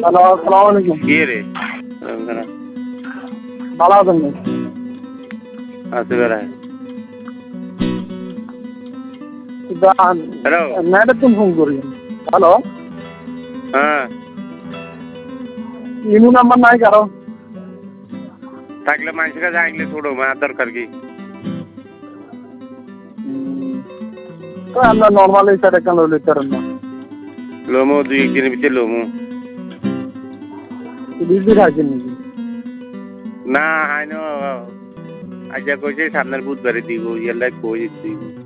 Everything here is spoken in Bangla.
হ্যালো, আসসালামু আলাইকুম। কি রে ভালো আছেন নি? আছি বেড়ায় হ্যালো নেটে তুমি ফোন করি। হ্যালো, হ্যাঁ ইমু নাম্বার নাই কারো? থাকলে মানুষের কাছে আইলে ছোড়ো মার দরকার কি তো আমরা নর্মালি সেটা কেন লইতে পারেন না? লোমো দুই একদিনের ভিতরে লোমো বিজি থাকেন নাকি? না আইনো আজ কইছে সামনের বুধবারে দিব ইয়ার লাগ কই দিব